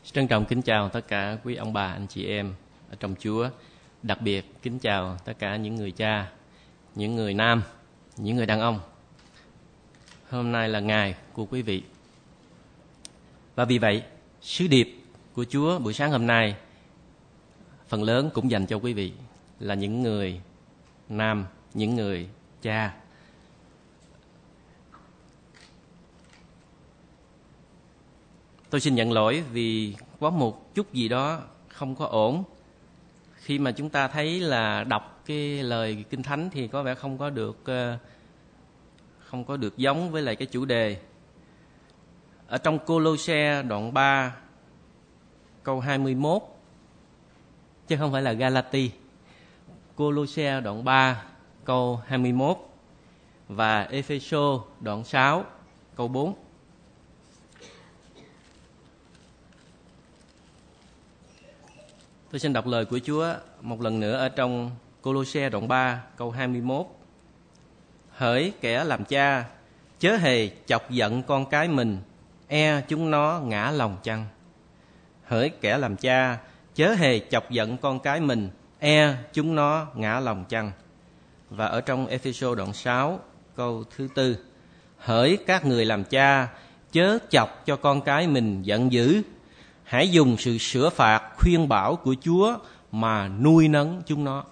Trân trọng kính chào tất cả quý ông bà, anh chị em ở trong Chúa. Đặc biệt kính chào tất cả những người cha, những người nam, những người đàn ông. Hôm nay là ngày của quý vị. Và vì vậy, sứ điệp của Chúa buổi sáng hôm nay phần lớn cũng dành cho quý vị là những người nam, những người cha. Tôi xin nhận lỗi vì có một chút gì đó không có ổn. Khi mà chúng ta thấy là đọc cái lời Kinh Thánh thì có vẻ không có được giống với lại cái chủ đề. Ở trong Cô-lô-se đoạn 3 câu 21, chứ không phải là Ga-la-ti. Cô-lô-se đoạn 3 câu 21 và Ê-phê-sô đoạn 6 câu 4. Tôi xin đọc lời của Chúa một lần nữa ở trong Cô-lô-se đoạn 3 câu 21. Hỡi kẻ làm cha, chớ hề chọc giận con cái mình, e chúng nó ngã lòng chăng. Hỡi kẻ làm cha, chớ hề chọc giận con cái mình, e chúng nó ngã lòng chăng. Và ở trong Ê-phê-sô đoạn 6 câu thứ 4. Hỡi các người làm cha, chớ chọc cho con cái mình giận dữ, hãy dùng sự sửa phạt khuyên bảo của Chúa mà nuôi nấng chúng nó.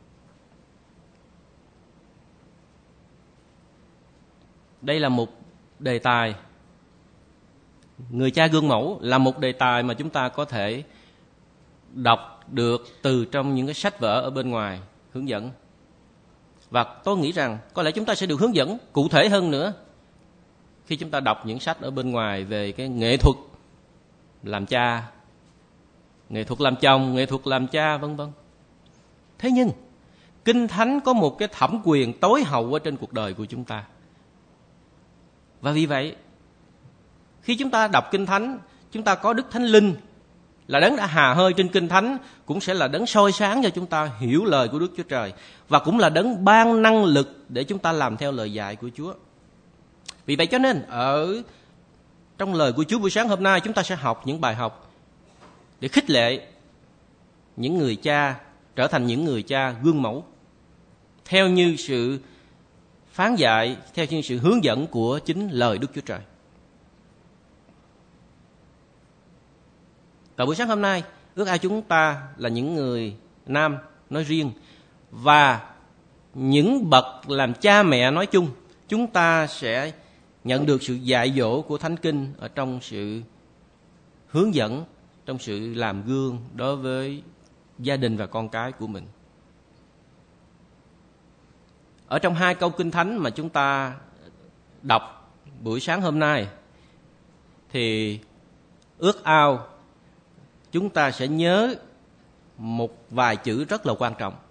Đây là một đề tài, người cha gương mẫu là một đề tài mà chúng ta có thể đọc được từ trong những cái sách vở ở bên ngoài hướng dẫn. Và tôi nghĩ rằng có lẽ chúng ta sẽ được hướng dẫn cụ thể hơn nữa khi chúng ta đọc những sách ở bên ngoài về cái nghệ thuật làm cha, nghệ thuật làm chồng, nghệ thuật làm cha, vân vân. Thế nhưng Kinh Thánh có một cái thẩm quyền tối hậu ở trên cuộc đời của chúng ta. Và vì vậy, khi chúng ta đọc Kinh Thánh, chúng ta có Đức Thánh Linh là đấng đã hà hơi trên Kinh Thánh, cũng sẽ là đấng soi sáng cho chúng ta hiểu lời của Đức Chúa Trời, và cũng là đấng ban năng lực để chúng ta làm theo lời dạy của Chúa. Vì vậy cho nên ở trong lời của Chúa buổi sáng hôm nay, chúng ta sẽ học những bài học để khích lệ những người cha trở thành những người cha gương mẫu theo như sự phán dạy, theo như sự hướng dẫn của chính lời Đức Chúa Trời. Và buổi sáng hôm nay, ước ao chúng ta là những người nam nói riêng và những bậc làm cha mẹ nói chung, chúng ta sẽ nhận được sự dạy dỗ của Thánh Kinh ở trong sự hướng dẫn, trong sự làm gương đối với gia đình và con cái của mình. Ở trong 2 câu Kinh Thánh mà chúng ta đọc buổi sáng hôm nay thì ước ao chúng ta sẽ nhớ một vài chữ rất là quan trọng.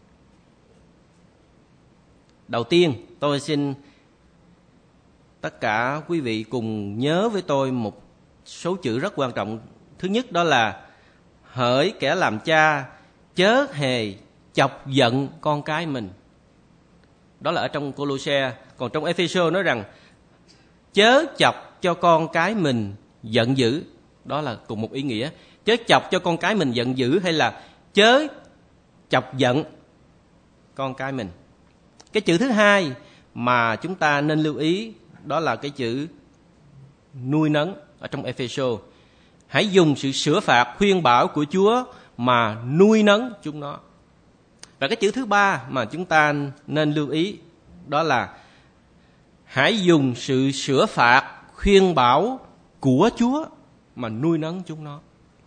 Đầu tiên, tôi xin tất cả quý vị cùng nhớ với tôi một số chữ rất quan trọng. Thứ nhất đó là hỡi kẻ làm cha, chớ hề chọc giận con cái mình. Đó là ở trong Cô-lô-se. Còn trong Ê-phê-sô nói rằng chớ chọc cho con cái mình giận dữ. Đó là cùng một ý nghĩa. Chớ chọc cho con cái mình giận dữ hay là chớ chọc giận con cái mình. Cái chữ thứ hai mà chúng ta nên lưu ý đó là cái chữ nuôi nấng ở trong Ê-phê-sô. Hãy dùng sự sửa phạt khuyên bảo của Chúa mà nuôi nấng chúng nó. Và cái chữ thứ ba mà chúng ta nên lưu ý đó là hãy dùng sự sửa phạt khuyên bảo của Chúa mà nuôi nấng chúng nó.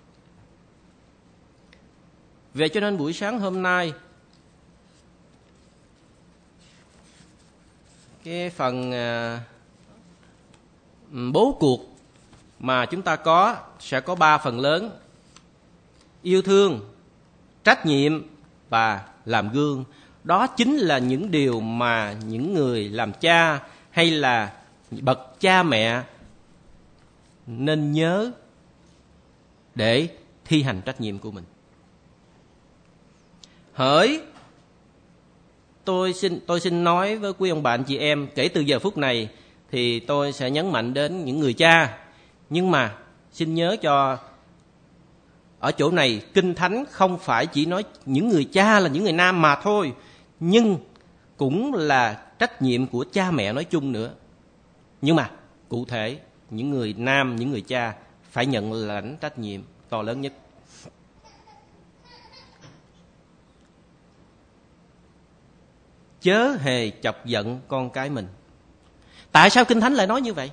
Vậy cho nên buổi sáng hôm nay, cái phần bố cuộc mà chúng ta sẽ có 3 phần lớn: yêu thương, trách nhiệm và làm gương. Đó chính là những điều mà những người làm cha hay là bậc cha mẹ nên nhớ để thi hành trách nhiệm của mình. Hỡi, tôi xin nói với quý ông bà anh chị em, kể từ giờ phút này thì tôi sẽ nhấn mạnh đến những người cha. Nhưng mà xin nhớ cho ở chỗ này Kinh Thánh không phải chỉ nói những người cha là những người nam mà thôi, nhưng cũng là trách nhiệm của cha mẹ nói chung nữa. Nhưng mà cụ thể những người nam, những người cha phải nhận lãnh trách nhiệm to lớn nhất. Chớ hề chọc giận con cái mình. Tại sao Kinh Thánh lại nói như vậy?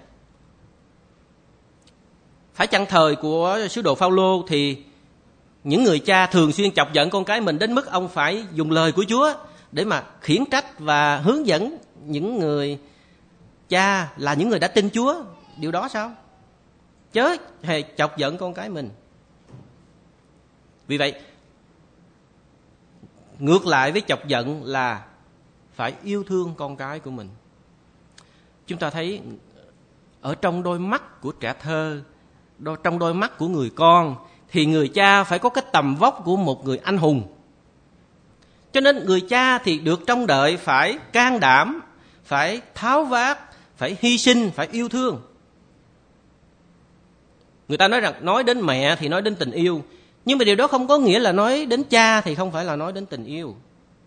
Phải chăng thời của sứ đồ Phao-lô thì những người cha thường xuyên chọc giận con cái mình đến mức ông phải dùng lời của Chúa để mà khiển trách và hướng dẫn những người cha là những người đã tin Chúa điều đó sao? Chớ hề chọc giận con cái mình. Vì vậy, ngược lại với chọc giận là phải yêu thương con cái của mình. Chúng ta thấy ở trong đôi mắt của trẻ thơ, trong đôi mắt của người con, thì người cha phải có cái tầm vóc của một người anh hùng. Cho nên người cha thì được trông đợi phải can đảm, phải tháo vát, phải hy sinh, phải yêu thương. Người ta nói rằng nói đến mẹ thì nói đến tình yêu, nhưng mà điều đó không có nghĩa là nói đến cha thì không phải là nói đến tình yêu.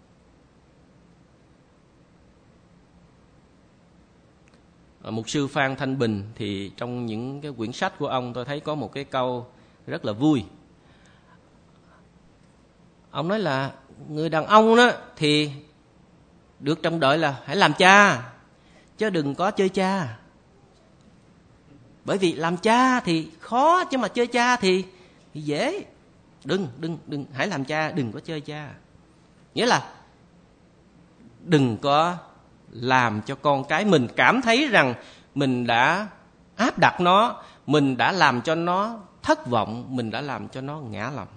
Mục sư Phan Thanh Bình thì trong những cái quyển sách của ông tôi thấy có một cái câu rất là vui. Ông nói là người đàn ông đó thì được trông đợi là hãy làm cha, chứ đừng có chơi cha. Bởi vì làm cha thì khó, chứ mà chơi cha thì dễ. Đừng hãy làm cha, đừng có chơi cha. Nghĩa là đừng có làm cho con cái mình cảm thấy rằng mình đã áp đặt nó, mình đã làm cho nó thất vọng, mình đã làm cho nó ngã lòng.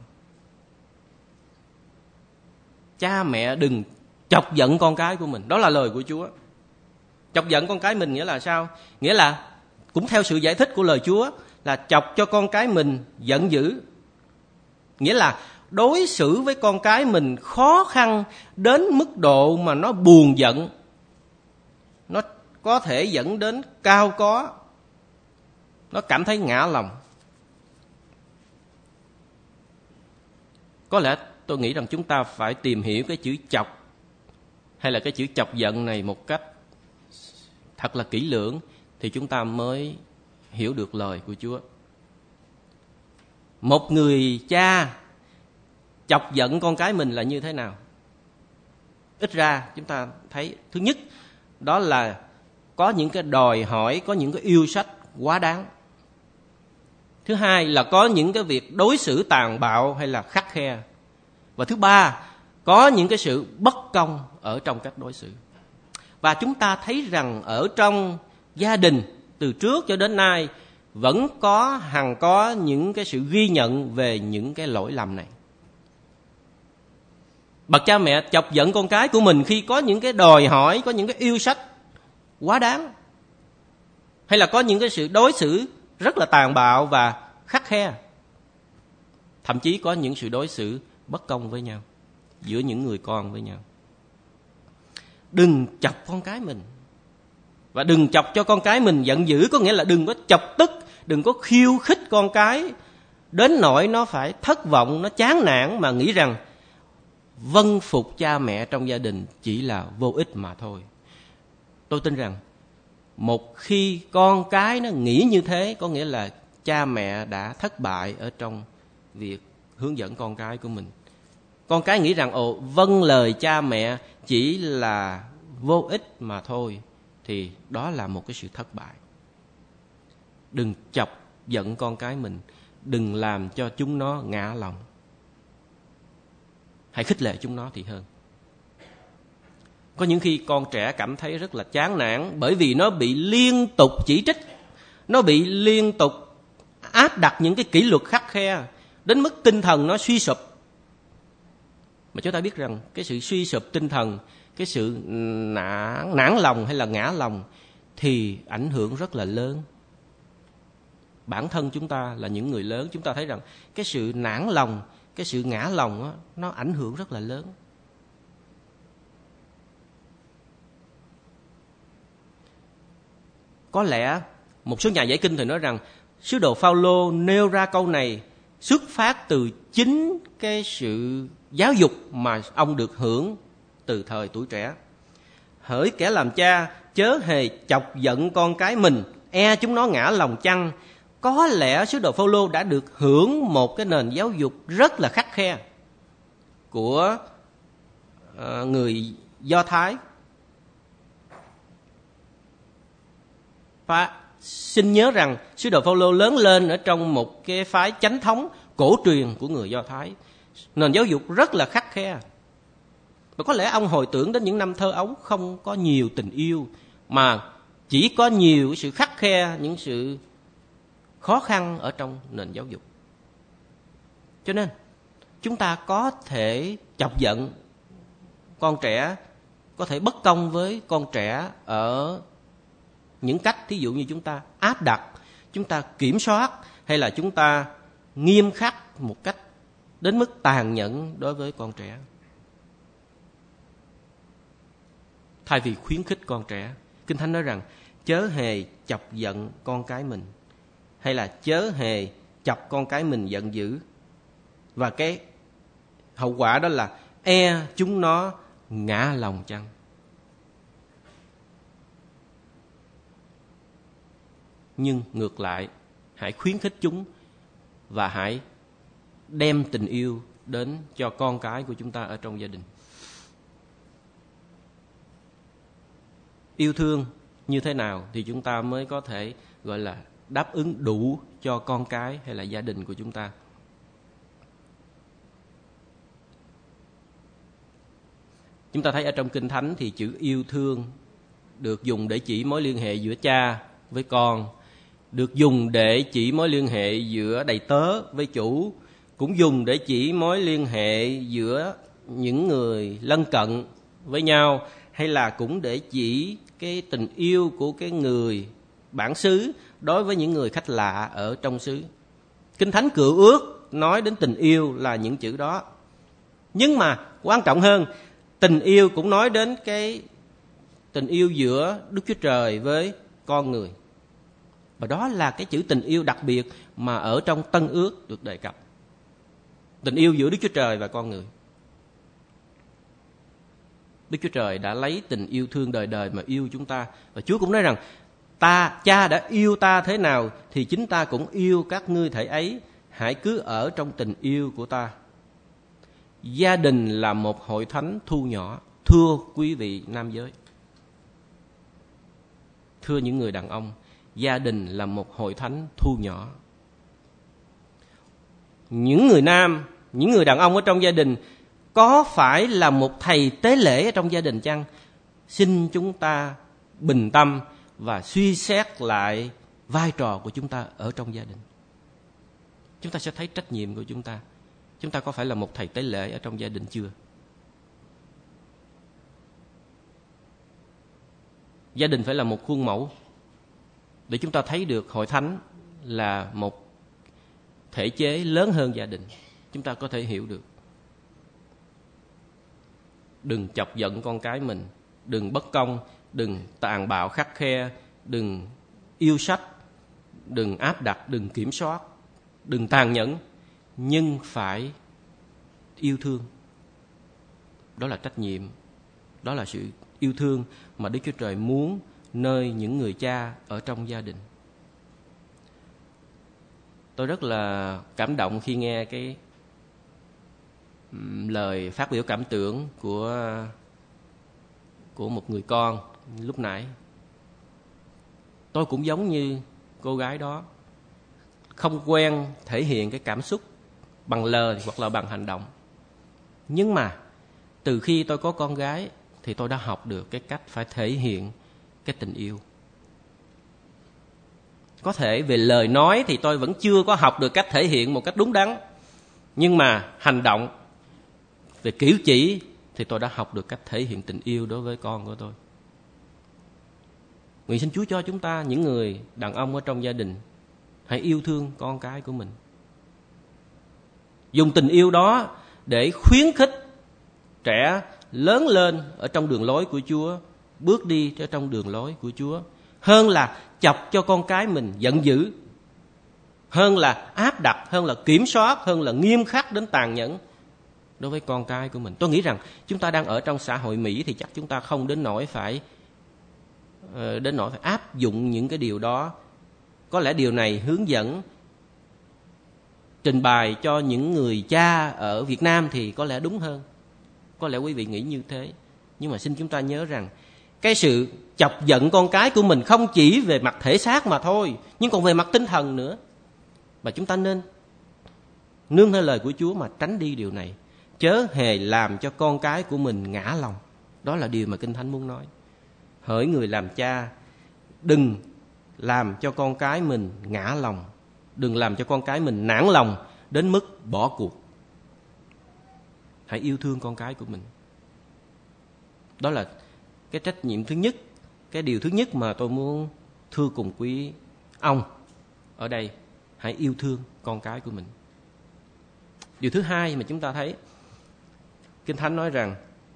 Cha mẹ đừng chọc giận con cái của mình. Đó là lời của Chúa. Chọc giận con cái mình nghĩa là sao? Nghĩa là cũng theo sự giải thích của lời Chúa là chọc cho con cái mình giận dữ. Nghĩa là đối xử với con cái mình khó khăn đến mức độ mà nó buồn giận. Nó có thể dẫn đến cao có. Nó cảm thấy ngã lòng. Có lẽ tôi nghĩ rằng chúng ta phải tìm hiểu cái chữ chọc hay là cái chữ chọc giận này một cách thật là kỹ lưỡng thì chúng ta mới hiểu được lời của Chúa. Một người cha chọc giận con cái mình là như thế nào? Ít ra chúng ta thấy thứ nhất đó là có những cái đòi hỏi, có những cái yêu sách quá đáng. Thứ hai là có những cái việc đối xử tàn bạo hay là khắt khe. Và thứ ba, có những cái sự bất công ở trong cách đối xử. Và chúng ta thấy rằng ở trong gia đình từ trước cho đến nay vẫn có những cái sự ghi nhận về những cái lỗi lầm này. Bậc cha mẹ chọc giận con cái của mình khi có những cái đòi hỏi, có những cái yêu sách quá đáng, hay là có những cái sự đối xử rất là tàn bạo và khắt khe. Thậm chí có những sự đối xử bất công với nhau, giữa những người con với nhau. Đừng chọc con cái mình. Và đừng chọc cho con cái mình giận dữ, có nghĩa là đừng có chọc tức, đừng có khiêu khích con cái đến nỗi nó phải thất vọng, nó chán nản mà nghĩ rằng vâng phục cha mẹ trong gia đình chỉ là vô ích mà thôi. Tôi tin rằng một khi con cái nó nghĩ như thế, có nghĩa là cha mẹ đã thất bại ở trong việc hướng dẫn con cái của mình. Con cái nghĩ rằng vâng lời cha mẹ chỉ là vô ích mà thôi, thì đó là một cái sự thất bại. Đừng chọc giận con cái mình, đừng làm cho chúng nó ngã lòng. Hãy khích lệ chúng nó thì hơn. Có những khi con trẻ cảm thấy rất là chán nản bởi vì nó bị liên tục chỉ trích, nó bị liên tục áp đặt những cái kỷ luật khắt khe đến mức tinh thần nó suy sụp. Mà chúng ta biết rằng cái sự suy sụp tinh thần, cái sự nản lòng hay là ngã lòng thì ảnh hưởng rất là lớn. Bản thân chúng ta là những người lớn, chúng ta thấy rằng cái sự nản lòng, cái sự ngã lòng đó, nó ảnh hưởng rất là lớn. Có lẽ một số nhà giải kinh thì nói rằng sứ đồ Phao-lô nêu ra câu này xuất phát từ chính cái sự giáo dục mà ông được hưởng từ thời tuổi trẻ. Hỡi kẻ làm cha, chớ hề chọc giận con cái mình, e chúng nó ngã lòng chăng. Có lẽ sứ đồ Phao-lô đã được hưởng một cái nền giáo dục rất là khắt khe của người Do Thái. Và xin nhớ rằng sứ đồ Phao-lô lớn lên ở trong một cái phái chánh thống cổ truyền của người Do Thái. Nền giáo dục rất là khắt khe. Và có lẽ ông hồi tưởng đến những năm thơ ấu không có nhiều tình yêu, mà chỉ có nhiều sự khắt khe, những sự khó khăn ở trong nền giáo dục. Cho nên chúng ta có thể chọc giận con trẻ, có thể bất công với con trẻ ở những cách, thí dụ như chúng ta áp đặt, chúng ta kiểm soát, hay là chúng ta nghiêm khắc một cách đến mức tàn nhẫn đối với con trẻ. Thay vì khuyến khích con trẻ, Kinh Thánh nói rằng chớ hề chọc giận con cái mình, hay là chớ hề chọc con cái mình giận dữ. Và cái hậu quả đó là e chúng nó ngã lòng chăng. Nhưng ngược lại, hãy khuyến khích chúng và hãy đem tình yêu đến cho con cái của chúng ta ở trong gia đình. Yêu thương như thế nào thì chúng ta mới có thể gọi là đáp ứng đủ cho con cái hay là gia đình của chúng ta. Chúng ta thấy ở trong Kinh Thánh thì chữ yêu thương được dùng để chỉ mối liên hệ giữa cha với con, được dùng để chỉ mối liên hệ giữa đầy tớ với chủ, cũng dùng để chỉ mối liên hệ giữa những người lân cận với nhau, hay là cũng để chỉ cái tình yêu của cái người bản xứ đối với những người khách lạ ở trong xứ. Kinh Thánh Cựu Ước nói đến tình yêu là những chữ đó. Nhưng mà quan trọng hơn, tình yêu cũng nói đến cái tình yêu giữa Đức Chúa Trời với con người. Và đó là cái chữ tình yêu đặc biệt mà ở trong Tân Ước được đề cập. Tình yêu giữa Đức Chúa Trời và con người. Đức Chúa Trời đã lấy tình yêu thương đời đời mà yêu chúng ta. Và Chúa cũng nói rằng cha đã yêu ta thế nào thì chính ta cũng yêu các ngươi thể ấy. Hãy cứ ở trong tình yêu của ta. Gia đình là một hội thánh thu nhỏ. Thưa quý vị nam giới, thưa những người đàn ông, gia đình là một hội thánh thu nhỏ. Những người nam, những người đàn ông ở trong gia đình có phải là một thầy tế lễ ở trong gia đình chăng? Xin chúng ta bình tâm và suy xét lại vai trò của chúng ta ở trong gia đình. Chúng ta sẽ thấy trách nhiệm của chúng ta. Chúng ta có phải là một thầy tế lễ ở trong gia đình chưa? Gia đình phải là một khuôn mẫu để chúng ta thấy được hội thánh là một thể chế lớn hơn gia đình. Chúng ta có thể hiểu được. Đừng chọc giận con cái mình, đừng bất công, đừng tàn bạo khắt khe, đừng yêu sách, đừng áp đặt, đừng kiểm soát, đừng tàn nhẫn, nhưng phải yêu thương. Đó là trách nhiệm, đó là sự yêu thương mà Đức Chúa Trời muốn nơi những người cha ở trong gia đình. Tôi rất là cảm động khi nghe cái lời phát biểu cảm tưởng của một người con lúc nãy. Tôi cũng giống như cô gái đó, không quen thể hiện cái cảm xúc bằng lời hoặc là bằng hành động. Nhưng mà từ khi tôi có con gái thì tôi đã học được cái cách phải thể hiện cái tình yêu. Có thể về lời nói thì tôi vẫn chưa có học được cách thể hiện một cách đúng đắn, nhưng mà hành động, về cử chỉ thì tôi đã học được cách thể hiện tình yêu đối với con của tôi. Nguyện xin Chúa cho chúng ta, những người đàn ông ở trong gia đình, hãy yêu thương con cái của mình. Dùng tình yêu đó để khuyến khích trẻ lớn lên ở trong đường lối của Chúa, bước đi trong đường lối của Chúa, hơn là chọc cho con cái mình giận dữ. hơn là áp đặt, hơn là kiểm soát, hơn là nghiêm khắc đến tàn nhẫn đối với con cái của mình. Tôi nghĩ rằng chúng ta đang ở trong xã hội Mỹ thì chắc chúng ta không đến nỗi phải áp dụng những cái điều đó. Có lẽ điều này hướng dẫn trình bày cho những người cha ở Việt Nam thì có lẽ đúng hơn. Có lẽ quý vị nghĩ như thế. Nhưng mà xin chúng ta nhớ rằng cái sự chọc giận con cái của mình không chỉ về mặt thể xác mà thôi, nhưng còn về mặt tinh thần nữa. Và chúng ta nên nương theo lời của Chúa mà tránh đi điều này. Chớ hề làm cho con cái của mình ngã lòng. Đó là điều mà Kinh Thánh muốn nói. Hỡi người làm cha, đừng làm cho con cái mình ngã lòng, đừng làm cho con cái mình nản lòng đến mức bỏ cuộc. Hãy yêu thương con cái của mình. Đó là cái trách nhiệm thứ nhất, cái điều thứ nhất mà tôi muốn thưa cùng quý ông ở đây. Hãy yêu thương con cái của mình. Điều thứ hai mà chúng ta thấy Kinh Thánh nói rằng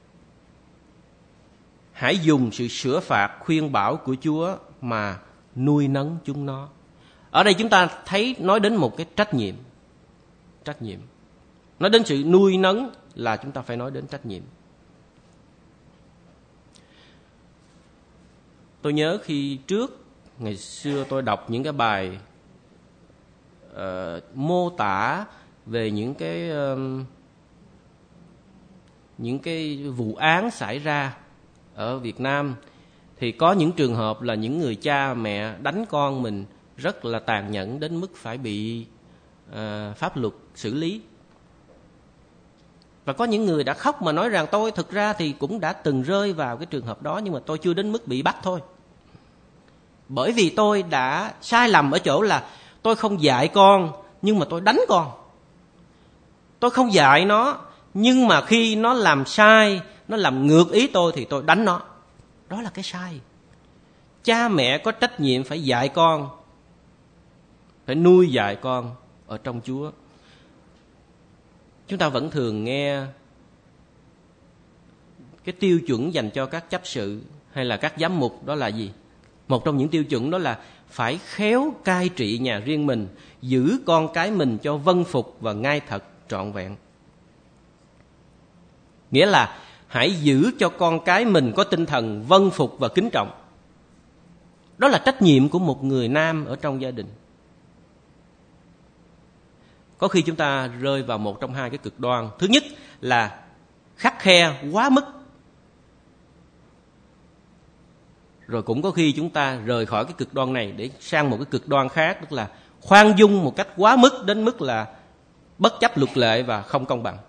hãy dùng sự sửa phạt khuyên bảo của Chúa mà nuôi nấng chúng nó. Ở đây chúng ta thấy nói đến một cái trách nhiệm. Trách nhiệm. Nói đến sự nuôi nấng là chúng ta phải nói đến trách nhiệm. Tôi nhớ khi trước, ngày xưa tôi đọc những cái bài mô tả về những cái vụ án xảy ra ở Việt Nam, thì có những trường hợp là những người cha mẹ đánh con mình rất là tàn nhẫn đến mức phải bị pháp luật xử lý. Và có những người đã khóc mà nói rằng tôi thực ra thì cũng đã từng rơi vào cái trường hợp đó, nhưng mà tôi chưa đến mức bị bắt thôi. Bởi vì tôi đã sai lầm ở chỗ là tôi không dạy con, nhưng mà tôi đánh con. Tôi không dạy nó, nhưng mà khi nó làm sai, nó làm ngược ý tôi thì tôi đánh nó. Đó là cái sai. Cha mẹ có trách nhiệm phải dạy con, phải nuôi dạy con ở trong Chúa. Chúng ta vẫn thường nghe cái tiêu chuẩn dành cho các chấp sự hay là các giám mục, đó là gì? Một trong những tiêu chuẩn đó là phải khéo cai trị nhà riêng mình, giữ con cái mình cho vâng phục và ngay thật trọn vẹn. Nghĩa là hãy giữ cho con cái mình có tinh thần vâng phục và kính trọng. Đó là trách nhiệm của một người nam ở trong gia đình. Có khi chúng ta rơi vào một trong hai cái cực đoan. Thứ nhất là khắt khe quá mức. Rồi cũng có khi chúng ta rời khỏi cái cực đoan này để sang một cái cực đoan khác, tức là khoan dung một cách quá mức đến mức là bất chấp luật lệ và không công bằng.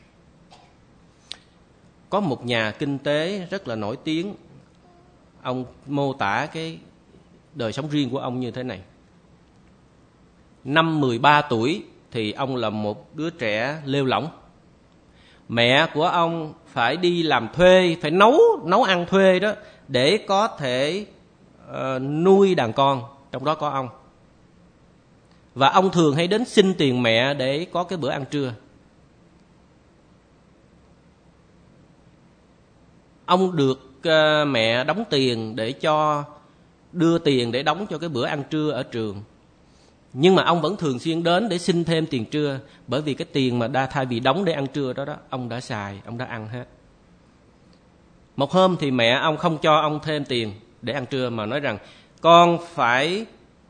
Có một nhà kinh tế rất là nổi tiếng, ông mô tả cái đời sống riêng của ông như thế này. Năm 13 tuổi thì ông là một đứa trẻ lêu lỏng. Mẹ của ông phải đi làm thuê, phải nấu ăn thuê đó để có thể nuôi đàn con, trong đó có ông. Và ông thường hay đến xin tiền mẹ để có cái bữa ăn trưa. Ông được mẹ đóng tiền để đưa tiền để đóng cho cái bữa ăn trưa ở trường. Nhưng mà ông vẫn thường xuyên đến để xin thêm tiền trưa, bởi vì cái tiền mà thay vì đóng để ăn trưa đó, ông đã xài, ông đã ăn hết. Một hôm thì mẹ ông không cho ông thêm tiền để ăn trưa, mà nói rằng con phải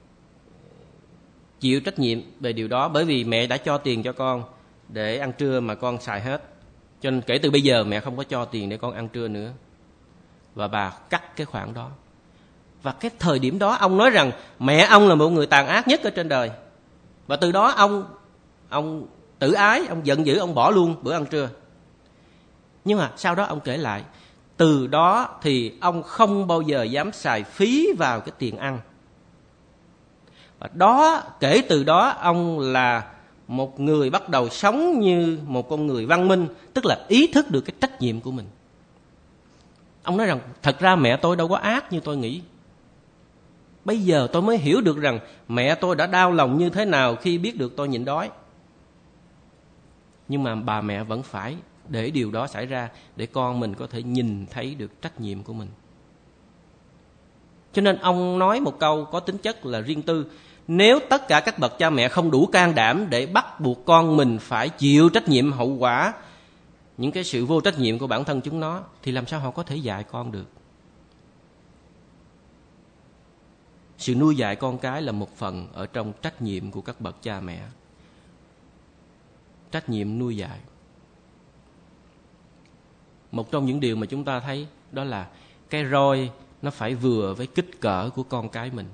chịu trách nhiệm về điều đó, bởi vì mẹ đã cho tiền cho con để ăn trưa mà con xài hết. Cho nên kể từ bây giờ mẹ không có cho tiền để con ăn trưa nữa. Và bà cắt cái khoản đó. Và cái thời điểm đó ông nói rằng mẹ ông là một người tàn ác nhất ở trên đời. Và từ đó ông tự ái, ông giận dữ, ông bỏ luôn bữa ăn trưa. Nhưng mà sau đó ông kể lại, từ đó thì ông không bao giờ dám xài phí vào cái tiền ăn. Và kể từ đó ông là một người bắt đầu sống như một con người văn minh, tức là ý thức được cái trách nhiệm của mình. Ông nói rằng thật ra mẹ tôi đâu có ác như tôi nghĩ. Bây giờ tôi mới hiểu được rằng mẹ tôi đã đau lòng như thế nào khi biết được tôi nhịn đói. Nhưng mà bà mẹ vẫn phải để điều đó xảy ra để con mình có thể nhìn thấy được trách nhiệm của mình. Cho nên ông nói một câu có tính chất là riêng tư. nếu tất cả các bậc cha mẹ không đủ can đảm để bắt buộc con mình phải chịu trách nhiệm hậu quả những cái sự vô trách nhiệm của bản thân chúng nó, thì làm sao họ có thể dạy con được? Sự nuôi dạy con cái là một phần ở trong trách nhiệm của các bậc cha mẹ. Trách nhiệm nuôi dạy. Một trong những điều mà chúng ta thấy đó là cái roi nó phải vừa với kích cỡ của con cái mình.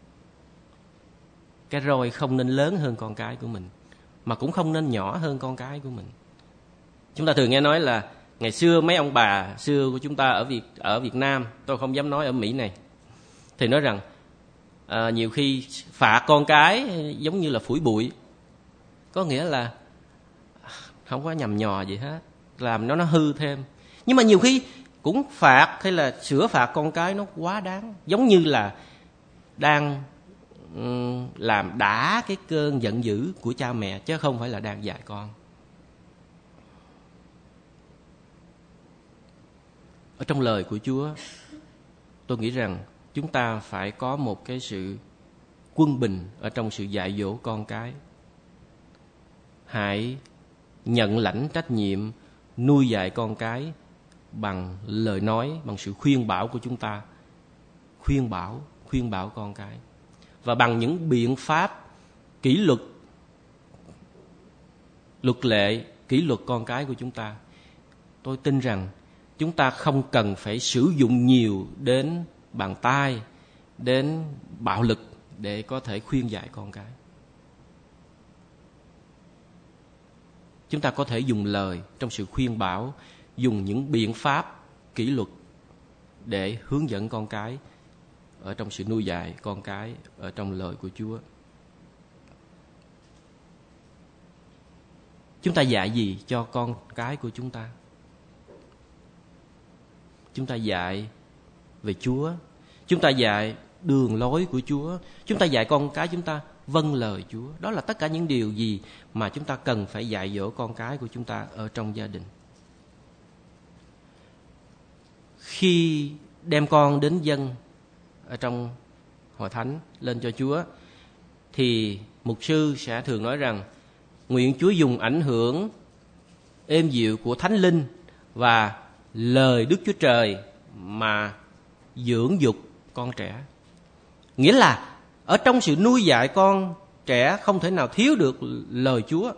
Cái roi không nên lớn hơn con cái của mình, mà cũng không nên nhỏ hơn con cái của mình. Chúng ta thường nghe nói là ngày xưa mấy ông bà xưa của chúng ta ở Việt Nam, tôi không dám nói ở Mỹ này, thì nói rằng nhiều khi phạt con cái giống như là phủi bụi, có nghĩa là không có nhằm nhò gì hết, làm nó hư thêm. Nhưng mà nhiều khi cũng phạt hay là sửa phạt con cái nó quá đáng, giống như là đang làm đả cái cơn giận dữ của cha mẹ, chứ không phải là đang dạy con. Ở trong lời của Chúa, tôi nghĩ rằng chúng ta phải có một cái sự quân bình ở trong sự dạy dỗ con cái. Hãy nhận lãnh trách nhiệm nuôi dạy con cái bằng lời nói, bằng sự khuyên bảo của chúng ta. Khuyên bảo con cái. Và bằng những biện pháp kỷ luật, luật lệ, kỷ luật con cái của chúng ta. Tôi tin rằng chúng ta không cần phải sử dụng nhiều đến bàn tay, đến bạo lực để có thể khuyên dạy con cái. Chúng ta có thể dùng lời trong sự khuyên bảo, dùng những biện pháp kỷ luật để hướng dẫn con cái ở trong sự nuôi dạy con cái ở trong lời của Chúa. Chúng ta dạy gì cho con cái của chúng ta? Chúng ta dạy về Chúa, chúng ta dạy đường lối của Chúa, chúng ta dạy con cái chúng ta vâng lời Chúa. Đó là tất cả những điều gì mà chúng ta cần phải dạy dỗ con cái của chúng ta ở trong gia đình. Khi đem con đến dâng ở trong hội thánh lên cho Chúa, thì mục sư sẽ thường nói rằng nguyện Chúa dùng ảnh hưởng êm dịu của Thánh Linh và lời Đức Chúa Trời mà dưỡng dục con trẻ. Nghĩa là ở trong sự nuôi dạy con trẻ không thể nào thiếu được lời Chúa.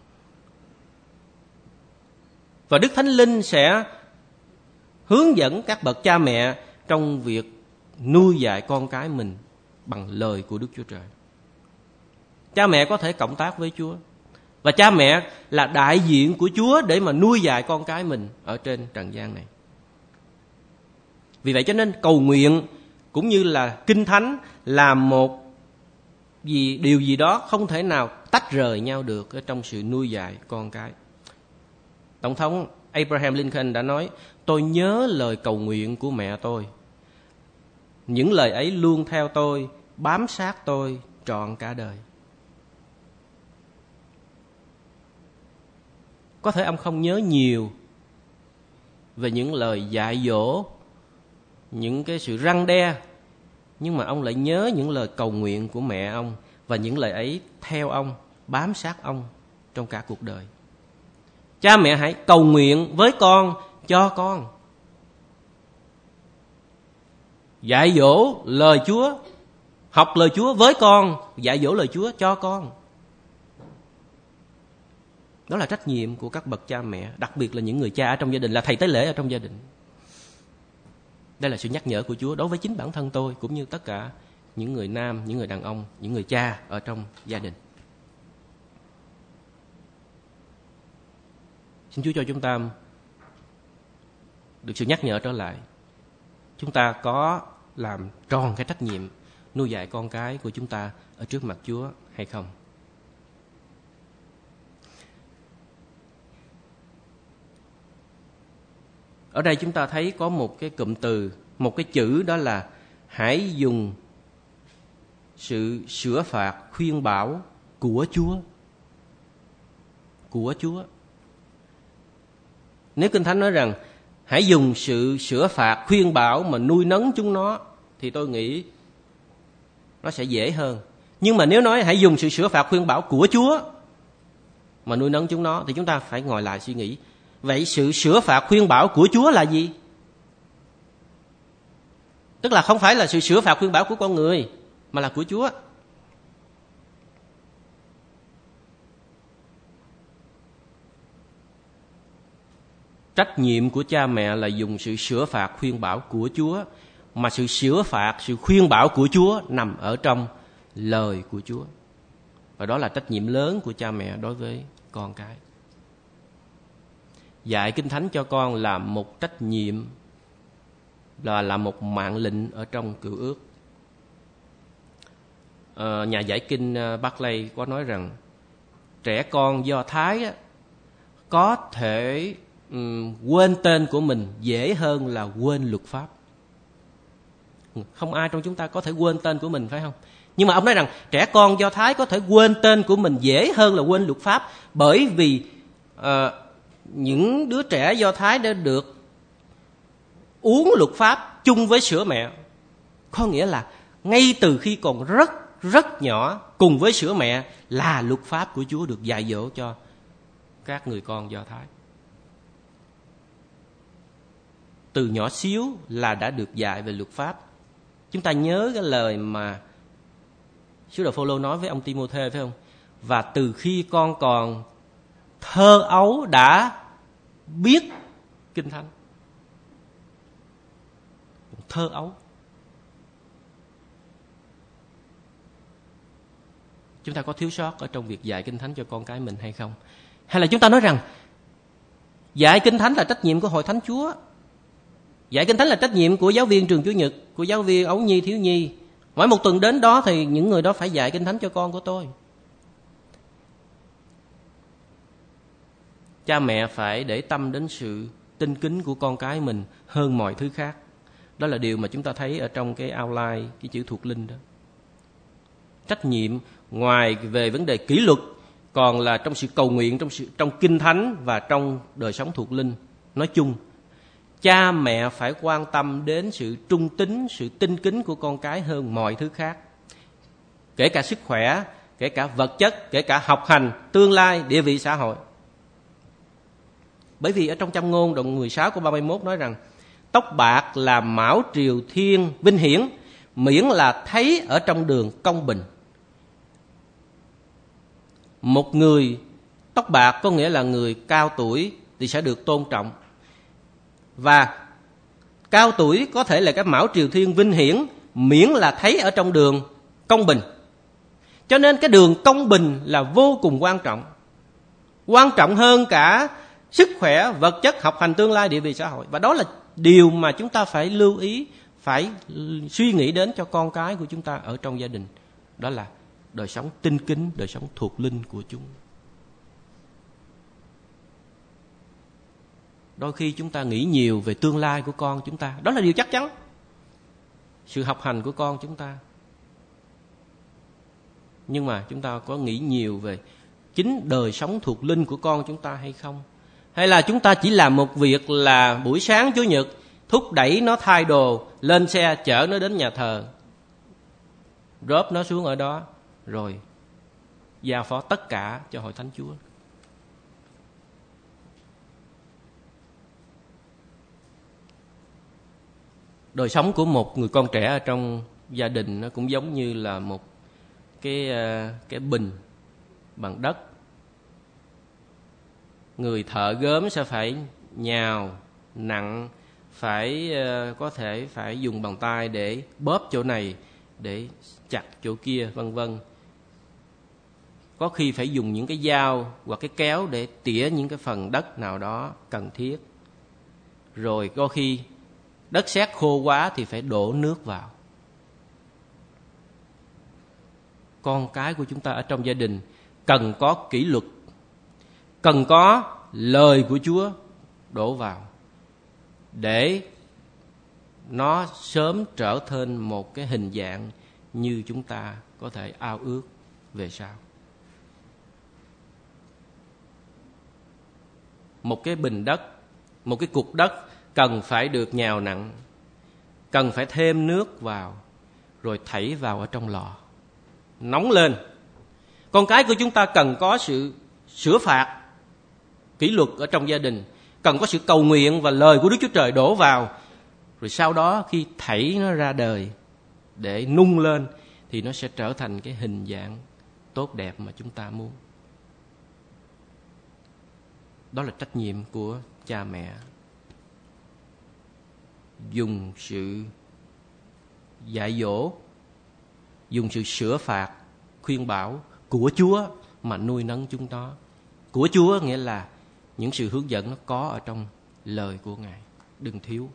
Và Đức Thánh Linh sẽ hướng dẫn các bậc cha mẹ trong việc nuôi dạy con cái mình bằng lời của Đức Chúa Trời. Cha mẹ có thể cộng tác với Chúa, và cha mẹ là đại diện của Chúa để mà nuôi dạy con cái mình ở trên trần gian này. Vì vậy cho nên cầu nguyện cũng như là Kinh Thánh là một điều gì đó không thể nào tách rời nhau được ở trong sự nuôi dạy con cái. Tổng thống Abraham Lincoln đã nói: tôi nhớ lời cầu nguyện của mẹ tôi. Những lời ấy luôn theo tôi, bám sát tôi trọn cả đời. Có thể ông không nhớ nhiều về những lời dạy dỗ, những cái sự răn đe, nhưng mà ông lại nhớ những lời cầu nguyện của mẹ ông, và những lời ấy theo ông, bám sát ông trong cả cuộc đời. Cha mẹ hãy cầu nguyện với con, cho con. Dạy dỗ lời Chúa, học lời Chúa với con, dạy dỗ lời Chúa cho con. Đó là trách nhiệm của các bậc cha mẹ, đặc biệt là những người cha ở trong gia đình, là thầy tế lễ ở trong gia đình. Đây là sự nhắc nhở của Chúa đối với chính bản thân tôi, cũng như tất cả những người nam, những người đàn ông, những người cha ở trong gia đình. Xin Chúa cho chúng ta được sự nhắc nhở trở lại. Chúng ta có làm tròn cái trách nhiệm nuôi dạy con cái của chúng ta ở trước mặt Chúa hay không? Ở đây chúng ta thấy có một cái cụm từ, một cái chữ, đó là hãy dùng sự sửa phạt khuyên bảo của Chúa. Của Chúa. Nếu Kinh Thánh nói rằng hãy dùng sự sửa phạt khuyên bảo mà nuôi nấng chúng nó, thì tôi nghĩ nó sẽ dễ hơn. Nhưng mà nếu nói hãy dùng sự sửa phạt khuyên bảo của Chúa mà nuôi nấng chúng nó, thì chúng ta phải ngồi lại suy nghĩ. Vậy sự sửa phạt khuyên bảo của Chúa là gì? Tức là không phải là sự sửa phạt khuyên bảo của con người, mà là của Chúa. Trách nhiệm của cha mẹ là dùng sự sửa phạt khuyên bảo của Chúa, mà sự sửa phạt, sự khuyên bảo của Chúa nằm ở trong lời của Chúa. Và đó là trách nhiệm lớn của cha mẹ đối với con cái. Dạy Kinh Thánh cho con là một trách nhiệm, là một mạng lệnh ở trong Cựu Ước. Nhà giải kinh Barclay có nói rằng trẻ con Do Thái có thể quên tên của mình dễ hơn là quên luật pháp. Không ai trong chúng ta có thể quên tên của mình, phải không? Nhưng mà ông nói rằng trẻ con Do Thái có thể quên tên của mình dễ hơn là quên luật pháp, bởi vì những đứa trẻ Do Thái đã được uống luật pháp chung với sữa mẹ. Có nghĩa là ngay từ khi còn rất rất nhỏ, cùng với sữa mẹ là luật pháp của Chúa được dạy dỗ cho các người con Do Thái. Từ nhỏ xíu là đã được dạy về luật pháp. Chúng ta nhớ cái lời mà sứ đồ Phôlô nói với ông Timôthê, phải không? Và từ khi con còn thơ ấu đã biết Kinh Thánh. Thơ ấu. Chúng ta có thiếu sót ở trong việc dạy Kinh Thánh cho con cái mình hay không? Hay là chúng ta nói rằng dạy Kinh Thánh là trách nhiệm của Hội Thánh Chúa, dạy Kinh Thánh là trách nhiệm của giáo viên trường Chủ nhật, của giáo viên ấu nhi, thiếu nhi. Mỗi một tuần đến đó thì những người đó phải dạy Kinh Thánh cho con của tôi. Cha mẹ phải để tâm đến sự tinh kính của con cái mình hơn mọi thứ khác. Đó là điều mà chúng ta thấy ở trong cái outline, cái chữ thuộc linh đó. Trách nhiệm ngoài về vấn đề kỷ luật, còn là trong sự cầu nguyện, trong Kinh Thánh và trong đời sống thuộc linh nói chung. Cha mẹ phải quan tâm đến sự trung tín, sự tinh kính của con cái hơn mọi thứ khác. Kể cả sức khỏe, kể cả vật chất, kể cả học hành, tương lai, địa vị xã hội. Bởi vì ở trong Châm ngôn đoạn 16 câu 31 nói rằng tóc bạc là mão triều thiên vinh hiển, miễn là thấy ở trong đường công bình. Một người tóc bạc có nghĩa là người cao tuổi thì sẽ được tôn trọng. Và cao tuổi có thể là cái mão triều thiên vinh hiển, miễn là thấy ở trong đường công bình. Cho nên cái đường công bình là vô cùng quan trọng. Quan trọng hơn cả sức khỏe, vật chất, học hành, tương lai, địa vị xã hội. Và đó là điều mà chúng ta phải lưu ý, phải suy nghĩ đến cho con cái của chúng ta ở trong gia đình. Đó là đời sống tinh kính, đời sống thuộc linh của chúng. Đôi khi chúng ta nghĩ nhiều về tương lai của con chúng ta. Đó là điều chắc chắn. Sự học hành của con chúng ta. Nhưng mà chúng ta có nghĩ nhiều về chính đời sống thuộc linh của con chúng ta hay không? Hay là chúng ta chỉ làm một việc là buổi sáng Chủ nhật thúc đẩy nó thay đồ, lên xe chở nó đến nhà thờ, drop nó xuống ở đó, rồi giao phó tất cả cho Hội Thánh Chúa. Đời sống của một người con trẻ ở trong gia đình nó cũng giống như là một cái bình bằng đất. Người thợ gốm sẽ phải nhào nặng, phải có thể phải dùng bàn tay để bóp chỗ này, để chặt chỗ kia, vân vân. Có khi phải dùng những cái dao hoặc cái kéo để tỉa những cái phần đất nào đó cần thiết. Rồi có khi đất sét khô quá thì phải đổ nước vào. Con cái của chúng ta ở trong gia đình cần có kỷ luật, cần có lời của Chúa đổ vào để nó sớm trở thành một cái hình dạng như chúng ta có thể ao ước về sau. Một cái bình đất, một cái cục đất cần phải được nhào nặn, cần phải thêm nước vào, rồi thảy vào ở trong lò. nóng lên. Con cái của chúng ta cần có sự sửa phạt, kỷ luật ở trong gia đình, cần có sự cầu nguyện và lời của Đức Chúa Trời đổ vào. Rồi sau đó khi thảy nó ra đời để nung lên thì nó sẽ trở thành cái hình dạng tốt đẹp mà chúng ta muốn. Đó là trách nhiệm của cha mẹ. Dùng sự dạy dỗ, dùng sự sửa phạt, khuyên bảo của Chúa mà nuôi nấng chúng nó. Của Chúa nghĩa là những sự hướng dẫn nó có ở trong lời của Ngài, đừng thiếu.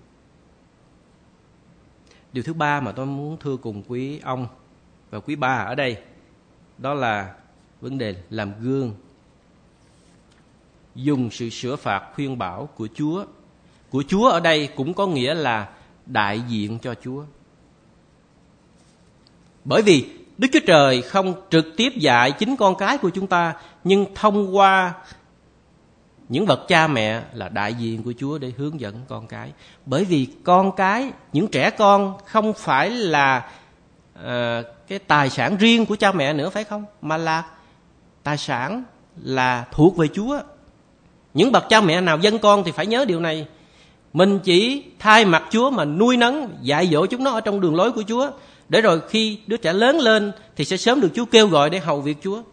Điều thứ ba mà tôi muốn thưa cùng quý ông và quý bà ở đây, đó là vấn đề làm gương. Dùng sự sửa phạt khuyên bảo của Chúa. Của Chúa ở đây cũng có nghĩa là đại diện cho Chúa. Bởi vì Đức Chúa Trời không trực tiếp dạy chính con cái của chúng ta, nhưng thông qua những bậc cha mẹ là đại diện của Chúa để hướng dẫn con cái. Bởi vì con cái, những trẻ con không phải là cái tài sản riêng của cha mẹ nữa, phải không? Mà là tài sản là thuộc về Chúa. Những bậc cha mẹ nào dâng con thì phải nhớ điều này. Mình chỉ thay mặt Chúa mà nuôi nấng, dạy dỗ chúng nó ở trong đường lối của Chúa, để rồi khi đứa trẻ lớn lên thì sẽ sớm được Chúa kêu gọi để hầu việc Chúa.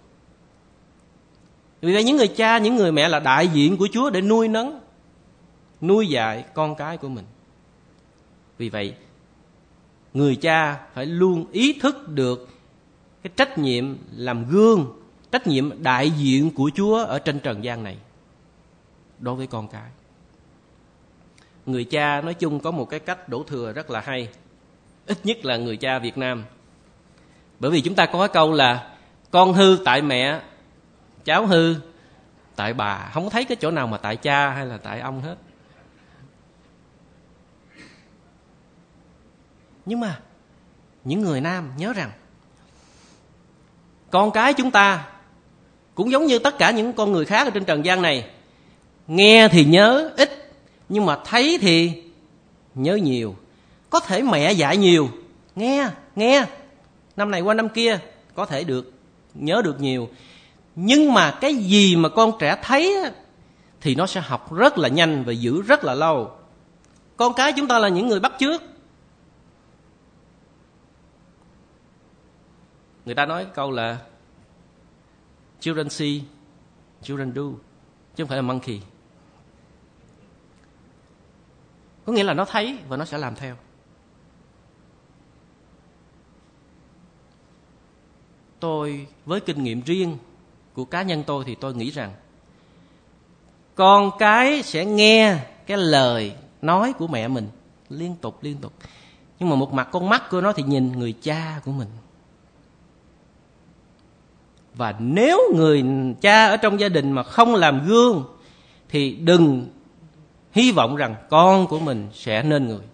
Vì vậy những người cha, những người mẹ là đại diện của Chúa để nuôi nấng, nuôi dạy con cái của mình. Vì vậy người cha phải luôn ý thức được cái trách nhiệm làm gương, trách nhiệm đại diện của Chúa ở trên trần gian này đối với con cái. Người cha nói chung có một cái cách đổ thừa rất là hay, ít nhất là người cha Việt Nam. Bởi vì chúng ta có cái câu là con hư tại mẹ, cháu hư tại bà. Không thấy cái chỗ nào mà tại cha hay là tại ông hết. Nhưng mà những người nam nhớ rằng con cái chúng ta cũng giống như tất cả những con người khác ở trên trần gian này. Nghe thì nhớ ít, nhưng mà thấy thì nhớ nhiều. Có thể mẹ dạy nhiều, nghe năm này qua năm kia có thể nhớ được nhiều. Nhưng mà cái gì mà con trẻ thấy thì nó sẽ học rất là nhanh và giữ rất là lâu. Con cái chúng ta là những người bắt chước. Người ta nói câu là children see, children do, chứ không phải là monkey. Có nghĩa là nó thấy và nó sẽ làm theo. Tôi với kinh nghiệm riêng của cá nhân tôi thì tôi nghĩ rằng con cái sẽ nghe cái lời nói của mẹ mình liên tục. Nhưng mà một mặt con mắt của nó thì nhìn người cha của mình. Và nếu người cha ở trong gia đình mà không làm gương thì đừng hy vọng rằng con của mình sẽ nên người.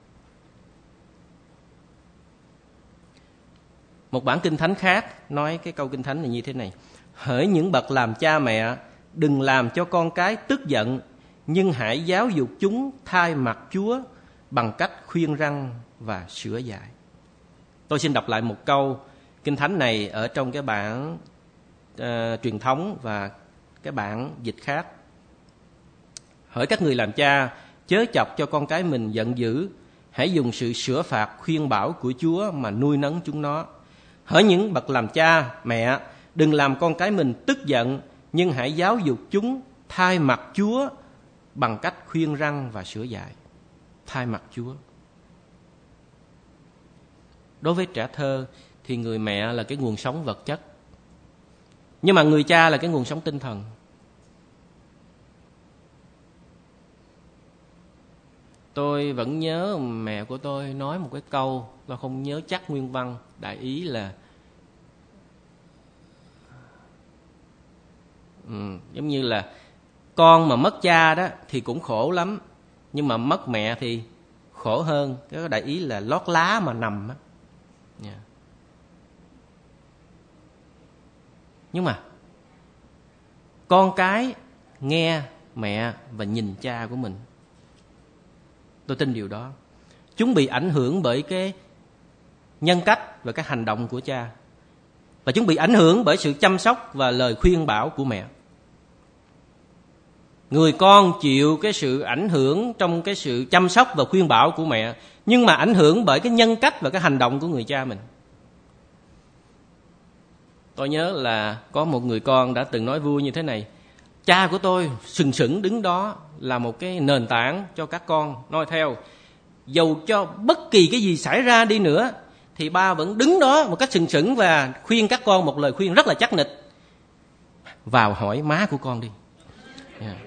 Một bản kinh thánh khác nói cái câu kinh thánh này như thế này: hỡi những bậc làm cha mẹ, đừng làm cho con cái tức giận, nhưng hãy giáo dục chúng thay mặt Chúa bằng cách khuyên răn và sửa dạy. Tôi xin đọc lại một câu kinh thánh này ở trong cái bản truyền thống và cái bản dịch khác. Hỡi các người làm cha, chớ chọc cho con cái mình giận dữ, hãy dùng sự sửa phạt khuyên bảo của Chúa mà nuôi nấng chúng nó. Hỡi những bậc làm cha, mẹ, đừng làm con cái mình tức giận, nhưng hãy giáo dục chúng thay mặt Chúa bằng cách khuyên răn và sửa dạy. Thay mặt Chúa. Đối với trẻ thơ thì người mẹ là cái nguồn sống vật chất, nhưng mà người cha là cái nguồn sống tinh thần. Tôi vẫn nhớ mẹ của tôi nói một cái câu, tôi không nhớ chắc nguyên văn, đại ý là giống như là con mà mất cha đó thì cũng khổ lắm, nhưng mà mất mẹ thì khổ hơn. Cái đại ý là lót lá mà nằm á. Yeah. Nhưng mà con cái nghe mẹ và nhìn cha của mình, tôi tin điều đó. Chúng bị ảnh hưởng bởi cái nhân cách và cái hành động của cha. và chúng bị ảnh hưởng bởi sự chăm sóc và lời khuyên bảo của mẹ. Người con chịu cái sự ảnh hưởng trong cái sự chăm sóc và khuyên bảo của mẹ, nhưng mà ảnh hưởng bởi cái nhân cách và cái hành động của người cha mình. Tôi nhớ là có một người con đã từng nói vui như thế này: cha của tôi sừng sững đứng đó là một cái nền tảng cho các con noi theo. Dầu cho bất kỳ cái gì xảy ra đi nữa thì ba vẫn đứng đó một cách sừng sững và khuyên các con một lời khuyên rất là chắc nịch: vào hỏi má của con đi. Yeah.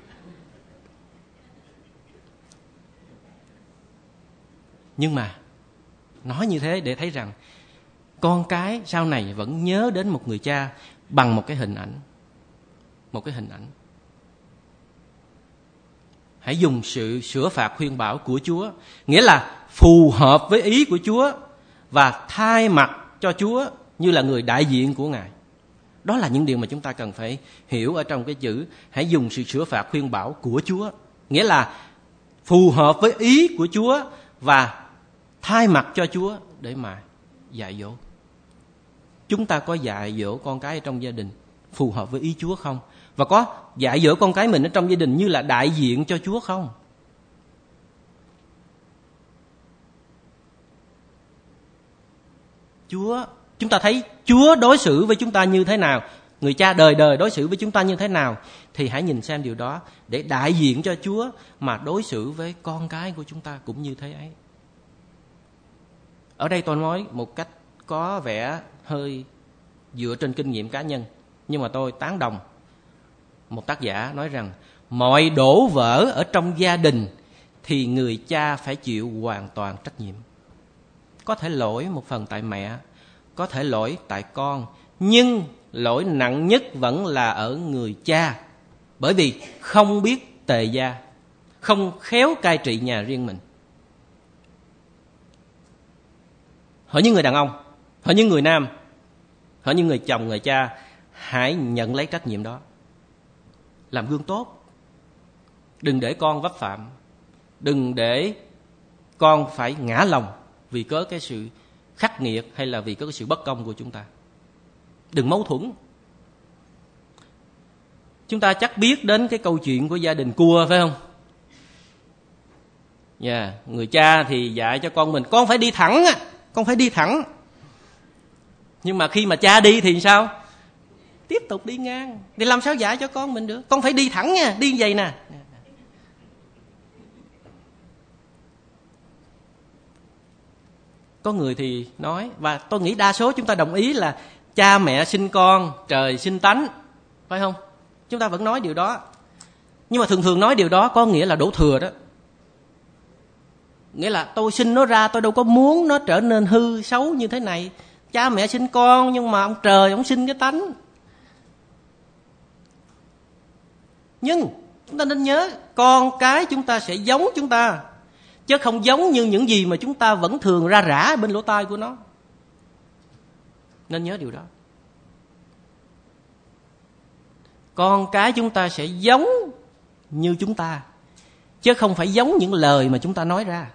Nhưng mà nói như thế để thấy rằng con cái sau này vẫn nhớ đến một người cha bằng một cái hình ảnh. Một cái hình ảnh. Hãy dùng sự sửa phạt khuyên bảo của Chúa, nghĩa là phù hợp với ý của Chúa và thay mặt cho Chúa như là người đại diện của Ngài. Đó là những điều mà chúng ta cần phải hiểu ở trong cái chữ hãy dùng sự sửa phạt khuyên bảo của Chúa, nghĩa là phù hợp với ý của Chúa và thay mặt cho Chúa để mà dạy dỗ. Chúng ta có dạy dỗ con cái ở trong gia đình phù hợp với ý Chúa không? Và có dạy dỗ con cái mình ở trong gia đình như là đại diện cho Chúa không? Chúng ta thấy Chúa đối xử với chúng ta như thế nào, người cha đời đời đối xử với chúng ta như thế nào, thì hãy nhìn xem điều đó để đại diện cho Chúa mà đối xử với con cái của chúng ta cũng như thế ấy. Ở đây tôi nói một cách có vẻ hơi dựa trên kinh nghiệm cá nhân, nhưng mà tôi tán đồng một tác giả nói rằng mọi đổ vỡ ở trong gia đình thì người cha phải chịu hoàn toàn trách nhiệm. Có thể lỗi một phần tại mẹ, có thể lỗi tại con, nhưng lỗi nặng nhất vẫn là ở người cha, bởi vì không biết tề gia, không khéo cai trị nhà riêng mình. Hỏi những người đàn ông, hỏi những người nam, hỏi những người chồng, người cha, hãy nhận lấy trách nhiệm đó. Làm gương tốt. Đừng để con vấp phạm. Đừng để con phải ngã lòng vì có cái sự khắc nghiệt hay là vì có cái sự bất công của chúng ta. Đừng mâu thuẫn. Chúng ta chắc biết đến cái câu chuyện của gia đình cua phải không? Người cha thì dạy cho con mình, con phải đi thẳng á, con phải đi thẳng. Nhưng mà khi mà cha đi thì sao? Tiếp tục đi ngang. Thì làm sao dạy cho con mình được? Con phải đi thẳng nha, đi như vậy nè. Có người thì nói, và tôi nghĩ đa số chúng ta đồng ý là cha mẹ sinh con, trời sinh tánh, phải không? Chúng ta vẫn nói điều đó. Nhưng mà thường thường nói điều đó có nghĩa là đổ thừa đó. Nghĩa là tôi sinh nó ra, tôi đâu có muốn nó trở nên hư xấu như thế này. Cha mẹ sinh con, nhưng mà ông trời ông sinh cái tánh. Nhưng chúng ta nên nhớ, con cái chúng ta sẽ giống chúng ta, chứ không giống như những gì mà chúng ta vẫn thường ra rã bên lỗ tai của nó. Nên nhớ điều đó. Con cái chúng ta sẽ giống như chúng ta, chứ không phải giống những lời mà chúng ta nói ra.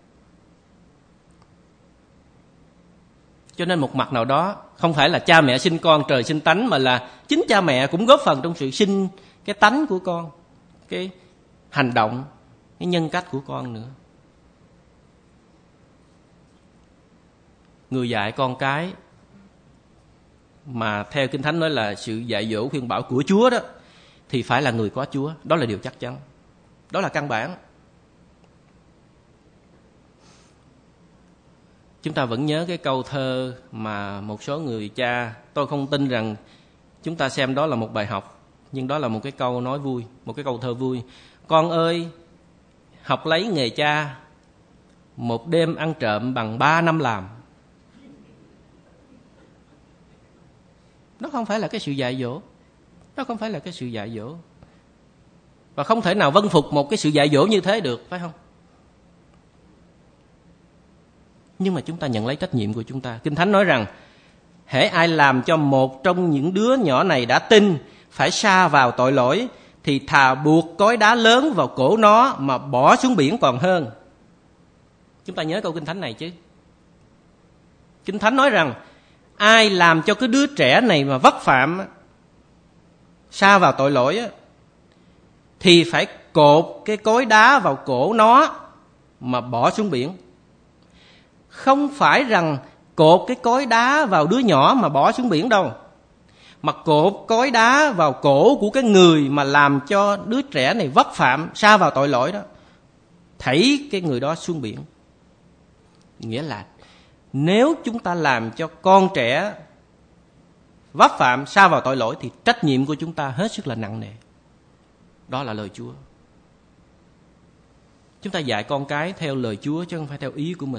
Cho nên một mặt nào đó, không phải là cha mẹ sinh con trời sinh tánh, mà là chính cha mẹ cũng góp phần trong sự sinh cái tánh của con, cái hành động, cái nhân cách của con nữa. Người dạy con cái mà theo Kinh Thánh nói là sự dạy dỗ khuyên bảo của Chúa đó, thì phải là người có Chúa. Đó là điều chắc chắn. Đó là căn bản. Chúng ta vẫn nhớ cái câu thơ mà một số người cha, tôi không tin rằng chúng ta xem đó là một bài học, nhưng đó là một cái câu nói vui, một cái câu thơ vui. Con ơi, học lấy nghề cha, một đêm ăn trộm bằng 3 năm làm. Nó không phải là cái sự dạy dỗ. Nó không phải là cái sự dạy dỗ. Và không thể nào vâng phục một cái sự dạy dỗ như thế được, phải không? Nhưng mà chúng ta nhận lấy trách nhiệm của chúng ta. Kinh Thánh nói rằng, hễ ai làm cho một trong những đứa nhỏ này đã tin phải sa vào tội lỗi, thì thà buộc cối đá lớn vào cổ nó mà bỏ xuống biển còn hơn. Chúng ta nhớ câu Kinh Thánh này chứ. Kinh Thánh nói rằng, ai làm cho cái đứa trẻ này mà vấp phạm, sa vào tội lỗi á, thì phải cột cái cối đá vào cổ nó mà bỏ xuống biển. Không phải rằng cột cái cối đá vào đứa nhỏ mà bỏ xuống biển đâu, mà cột cối đá vào cổ của cái người mà làm cho đứa trẻ này vấp phạm, sa vào tội lỗi đó, thảy cái người đó xuống biển. Nghĩa là nếu chúng ta làm cho con trẻ vấp phạm, sa vào tội lỗi, thì trách nhiệm của chúng ta hết sức là nặng nề. Đó là lời Chúa. Chúng ta dạy con cái theo lời Chúa chứ không phải theo ý của mình.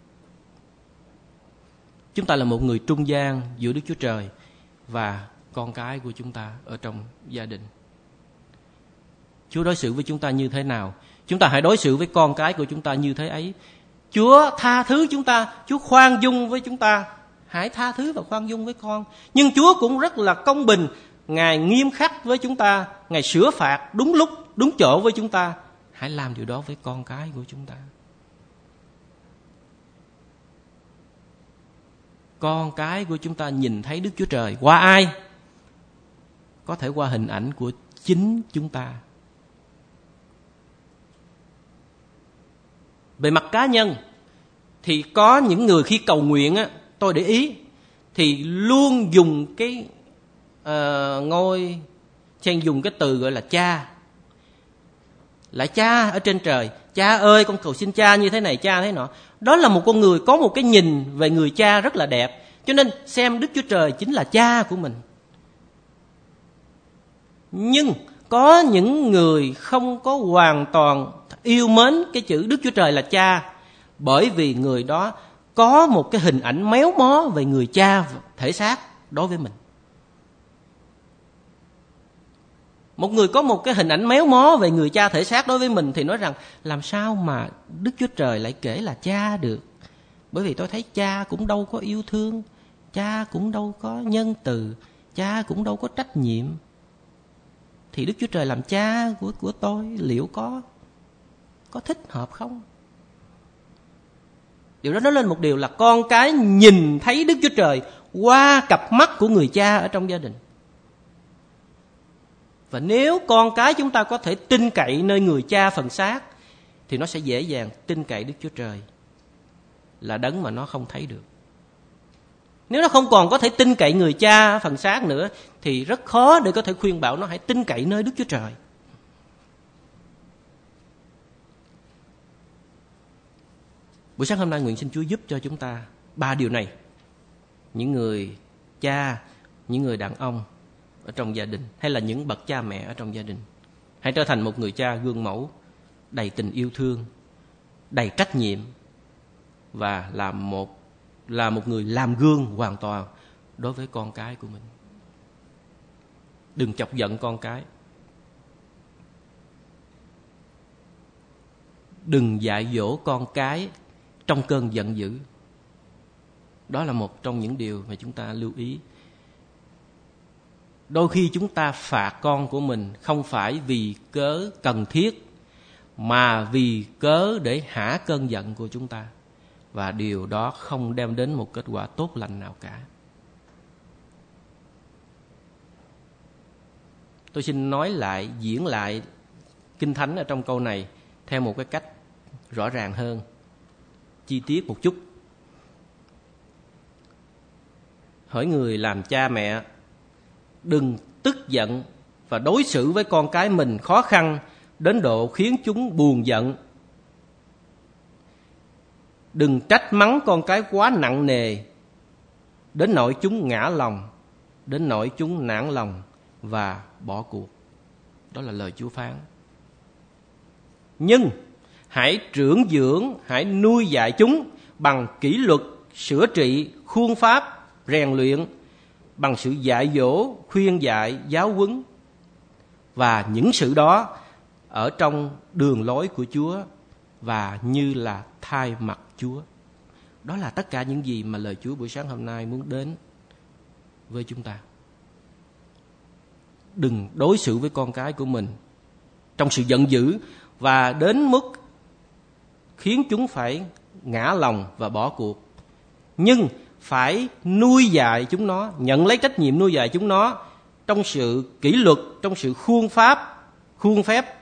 Chúng ta là một người trung gian giữa Đức Chúa Trời và con cái của chúng ta ở trong gia đình. Chúa đối xử với chúng ta như thế nào, chúng ta hãy đối xử với con cái của chúng ta như thế ấy. Chúa tha thứ chúng ta, Chúa khoan dung với chúng ta, hãy tha thứ và khoan dung với con. Nhưng Chúa cũng rất là công bình, Ngài nghiêm khắc với chúng ta, Ngài sửa phạt đúng lúc, đúng chỗ với chúng ta. Hãy làm điều đó với con cái của chúng ta. Con cái của chúng ta nhìn thấy Đức Chúa Trời qua ai? Có thể qua hình ảnh của chính chúng ta. Về mặt cá nhân thì có những người khi cầu nguyện á, tôi để ý thì luôn dùng cái ngôi Chen dùng cái từ gọi là cha. Là cha ở trên trời, cha ơi con cầu xin cha như thế này, cha thế nọ. Đó là một con người có một cái nhìn về người cha rất là đẹp. Cho nên xem Đức Chúa Trời chính là cha của mình. Nhưng có những người không có hoàn toàn yêu mến cái chữ Đức Chúa Trời là cha, bởi vì người đó có một cái hình ảnh méo mó về người cha thể xác đối với mình. Một người có một cái hình ảnh méo mó về người cha thể xác đối với mình thì nói rằng làm sao mà Đức Chúa Trời lại kể là cha được? Bởi vì tôi thấy cha cũng đâu có yêu thương, cha cũng đâu có nhân từ, cha cũng đâu có trách nhiệm. Thì Đức Chúa Trời làm cha của tôi liệu có thích hợp không? Điều đó nói lên một điều là con cái nhìn thấy Đức Chúa Trời qua cặp mắt của người cha ở trong gia đình. Và nếu con cái chúng ta có thể tin cậy nơi người cha phần xác thì nó sẽ dễ dàng tin cậy Đức Chúa Trời là đấng mà nó không thấy được. Nếu nó không còn có thể tin cậy người cha phần xác nữa thì rất khó để có thể khuyên bảo nó hãy tin cậy nơi Đức Chúa Trời. Buổi sáng hôm nay nguyện xin Chúa giúp cho chúng ta 3 điều này. Những người cha, những người đàn ông ở trong gia đình hay là những bậc cha mẹ ở trong gia đình, hãy trở thành một người cha gương mẫu, đầy tình yêu thương, đầy trách nhiệm và là một người làm gương hoàn toàn đối với con cái của mình. Đừng chọc giận con cái. Đừng dạy dỗ con cái trong cơn giận dữ. Đó là một trong những điều mà chúng ta lưu ý. Đôi khi chúng ta phạt con của mình không phải vì cớ cần thiết, mà vì cớ để hả cơn giận của chúng ta. Và điều đó không đem đến một kết quả tốt lành nào cả. Tôi xin diễn lại Kinh Thánh ở trong câu này theo một cái cách rõ ràng hơn, chi tiết một chút. Hỡi người làm cha mẹ, đừng tức giận và đối xử với con cái mình khó khăn đến độ khiến chúng buồn giận. Đừng trách mắng con cái quá nặng nề đến nỗi chúng ngã lòng, đến nỗi chúng nản lòng và bỏ cuộc. Đó là lời Chúa phán. Nhưng hãy trưởng dưỡng, hãy nuôi dạy chúng bằng kỷ luật, sửa trị, khuôn pháp, rèn luyện, bằng sự dạy dỗ, khuyên dạy, giáo huấn. Và những sự đó ở trong đường lối của Chúa và như là thay mặt Chúa. Đó là tất cả những gì mà lời Chúa buổi sáng hôm nay muốn đến với chúng ta. Đừng đối xử với con cái của mình trong sự giận dữ và đến mức khiến chúng phải ngã lòng và bỏ cuộc. Nhưng phải nuôi dạy chúng nó, nhận lấy trách nhiệm nuôi dạy chúng nó trong sự kỷ luật, trong sự khuôn phép,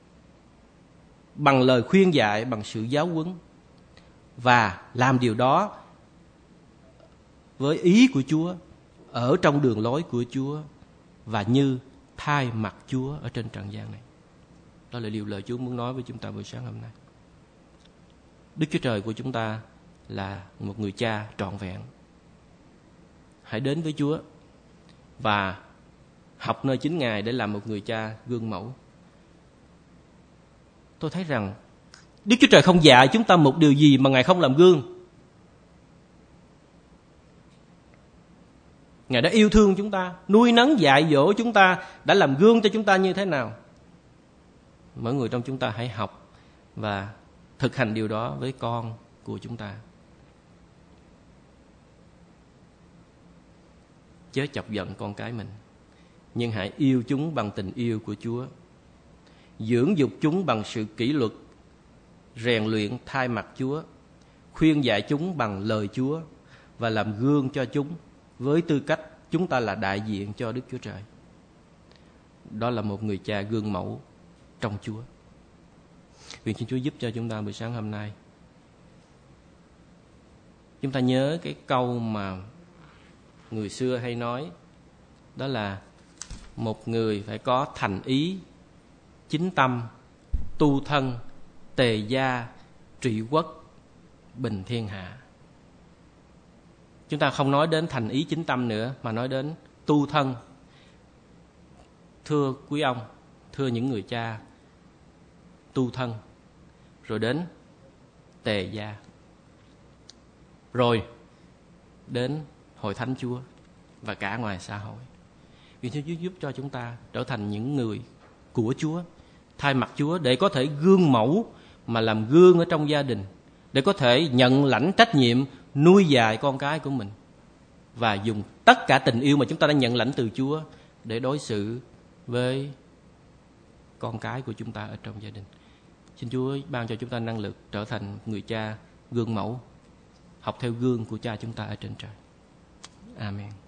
bằng lời khuyên dạy, bằng sự giáo huấn, và làm điều đó với ý của Chúa, ở trong đường lối của Chúa, và như thay mặt Chúa ở trên trần gian này. Đó là điều lời Chúa muốn nói với chúng ta buổi sáng hôm nay. Đức Chúa Trời của chúng ta là một người cha trọn vẹn. Hãy đến với Chúa và học nơi chính Ngài để làm một người cha gương mẫu. Tôi thấy rằng Đức Chúa Trời không dạy chúng ta một điều gì mà Ngài không làm gương. Ngài đã yêu thương chúng ta, nuôi nấng dạy dỗ chúng ta, đã làm gương cho chúng ta như thế nào. Mỗi người trong chúng ta hãy học và thực hành điều đó với con của chúng ta. Chớ chọc giận con cái mình, nhưng hãy yêu chúng bằng tình yêu của Chúa. Dưỡng dục chúng bằng sự kỷ luật, rèn luyện thay mặt Chúa. Khuyên dạy chúng bằng lời Chúa và làm gương cho chúng với tư cách chúng ta là đại diện cho Đức Chúa Trời. Đó là một người cha gương mẫu trong Chúa. Nguyện xin Chúa giúp cho chúng ta buổi sáng hôm nay. Chúng ta nhớ cái câu mà người xưa hay nói, đó là một người phải có thành ý, chính tâm, tu thân, tề gia, trị quốc, bình thiên hạ. Chúng ta không nói đến thành ý chính tâm nữa, mà nói đến tu thân. Thưa quý ông, thưa những người cha, tu thân, rồi đến tề gia, rồi đến hội thánh Chúa và cả ngoài xã hội. Nguyện Chúa giúp cho chúng ta trở thành những người của Chúa, thay mặt Chúa, để có thể gương mẫu mà làm gương ở trong gia đình, để có thể nhận lãnh trách nhiệm nuôi dạy con cái của mình, và dùng tất cả tình yêu mà chúng ta đã nhận lãnh từ Chúa để đối xử với con cái của chúng ta ở trong gia đình. Xin Chúa ban cho chúng ta năng lực trở thành người cha gương mẫu, học theo gương của cha chúng ta ở trên trời. Amen.